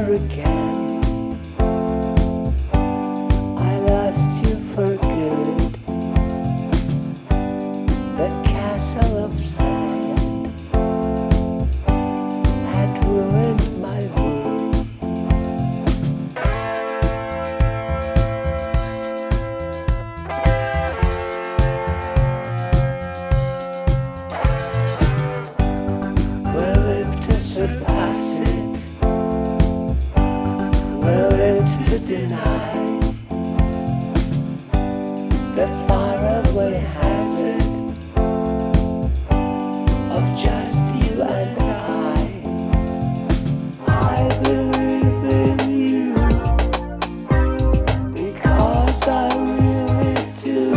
over again. I lost you for good. The castle of sand had ruined my mood. We'll live to surpass it. We'll live to deny the faraway hazard of just you and I. I believe in you because I really do.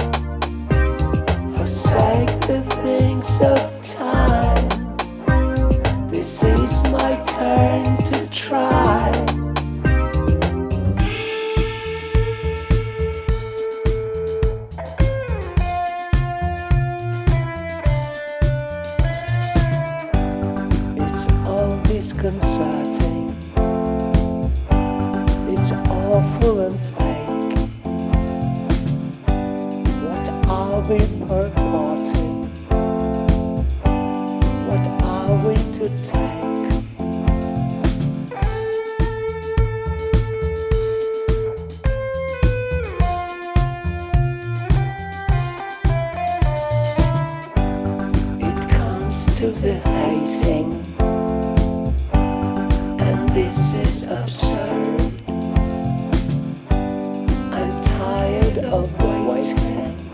Forsake the things of time. This is my turn to try. It's all disconcerting. It's awful and fake. What are we purporting? What are we to take? It comes to the hating, and this is absurd. I'm tired of waiting.